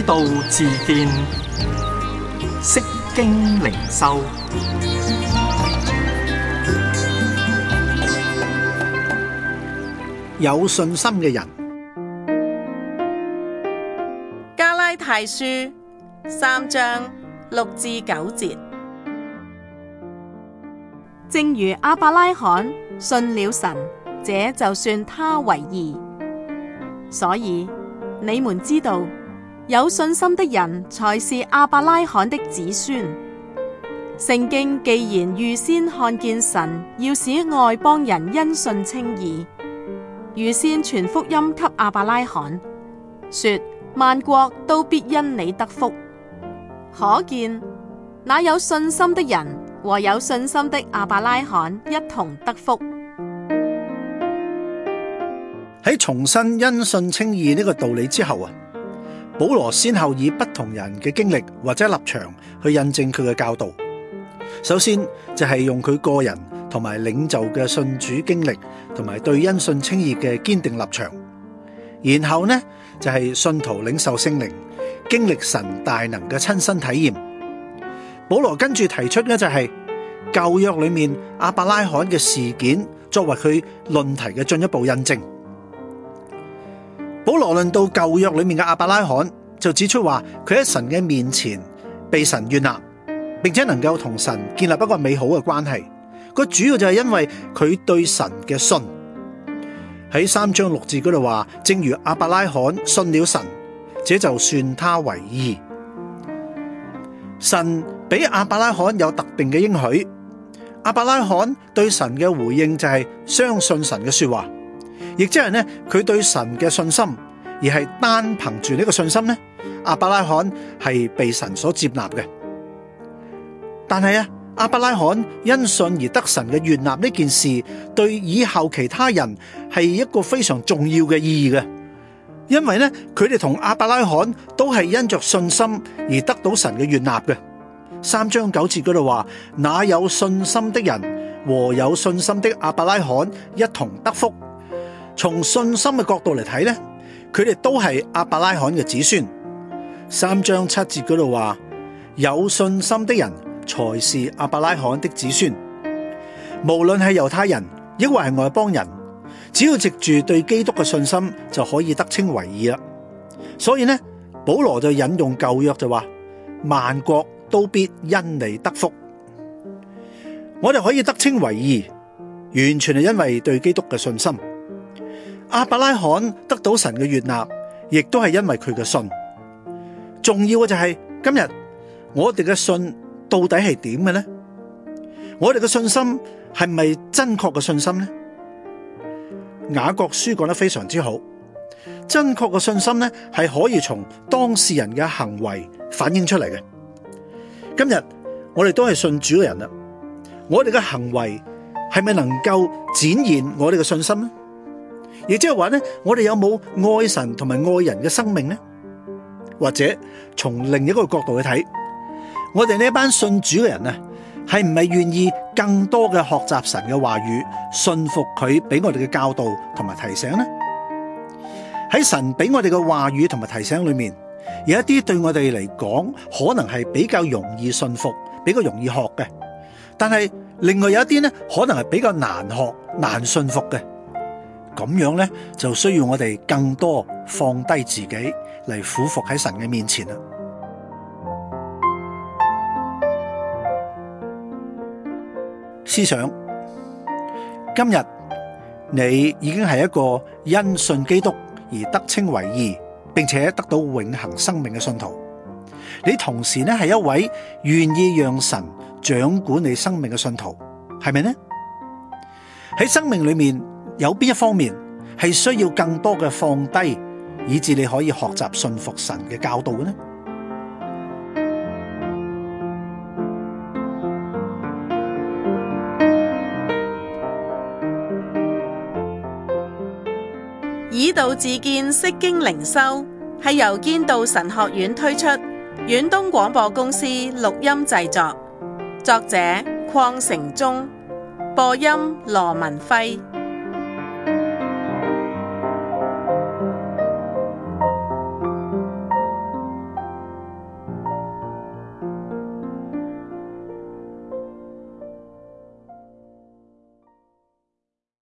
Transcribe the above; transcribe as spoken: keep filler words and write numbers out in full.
道自見，釋經靈修。 有信心嘅人。 加拉太書三章六至九節，正如亞伯拉罕信了神，這就算他為義。所以你們知道，有信心的人才是亞伯拉罕的子孫。聖經既然預先看見神要使外邦人因信稱義，預先傳福音給亞伯拉罕，說萬國都必因你得福。可見那有信心的人和有信心的亞伯拉罕一同得福。 喺重申因信稱義呢個道理之後啊，保羅先後以不同人嘅經歷或者立場去印證佢嘅教導。首先就係用佢個人同埋領袖嘅信主經歷，同埋對因信稱義嘅堅定立場。然後呢就係信徒領受聖靈，經歷神大能嘅親身體驗。保羅跟住提出嘅就係舊約裏面亞伯拉罕嘅事件，作為佢論題嘅進一步印證。保羅論到舊約裏面嘅亞伯拉罕，就指出話佢喺神嘅面前被神悅納，並且能夠同神建立一個美好嘅關係。個主要就係因為佢對神嘅信。喺三章六字嗰度話，正如亞伯拉罕信了神，這就算他為義。神俾亞伯拉罕有特定嘅應許，亞伯拉罕對神嘅回應就係相信神嘅說話。亦即係呢，佢對神嘅信心，而係單憑住呢個信心呢，亞伯拉罕係被神所接納嘅。但係啊，亞伯拉罕因信而得神嘅悅納呢件事，對以後其他人係一個非常重要嘅意義嘅，因為呢，佢哋同亞伯拉罕都係因着信心而得到神嘅悅納嘅。三章九節嗰度話，那有信心的人和有信心的亞伯拉罕一同得福。從信心嘅角度嚟睇呢，佢哋都係亞伯拉罕嘅子孫。三章七節嗰度話，有信心的人才是亞伯拉罕的子孫。無論係猶太人抑或係外邦人，只要藉住對基督嘅信心，就可以得稱為義啦。所以呢，保羅就引用舊約就話，萬國都必因你得福。我哋可以得稱為義，完全係因為對基督嘅信心。亞伯拉罕得到神嘅悅納，亦都係因為佢嘅信。重要嘅就係今日我哋嘅信到底係點嘅呢？我哋嘅信心係咪真確嘅信心呢？雅各書講得非常之好，真確嘅信心呢係可以從當事人嘅行為反映出嚟嘅。今日我哋都係信主嘅人啦，我哋嘅行為係咪能夠展現我哋嘅信心呢？亦即係話呢，我哋有冇愛神同埋愛人嘅生命呢？或者從另一個角度去睇，我哋呢一班信主嘅人啊，係唔係願意更多嘅學習神嘅話語，信服佢俾我哋嘅教導同埋提醒呢？喺神俾我哋嘅話語同埋提醒裏面，有一啲對我哋嚟講可能係比較容易信服，比較容易學嘅，但係另外有一啲呢，可能係比較難學、難信服嘅。咁樣呢，就需要我哋更多放低自己嚟俯伏喺神嘅面前啦。思想，今日你已經係一個因信基督而得稱為義，並且得到永恆生命嘅信徒。你同時呢係一位願意讓神掌管你生命嘅信徒，係咪呢？喺生命裏面，有邊一方面係需要更多嘅放低，以致你可以學習信服神嘅教導嘅呢？ 以道自見，釋經靈修係由堅道神學院推出，遠東廣播公司錄音製作，作者鄺成忠，播音羅文輝。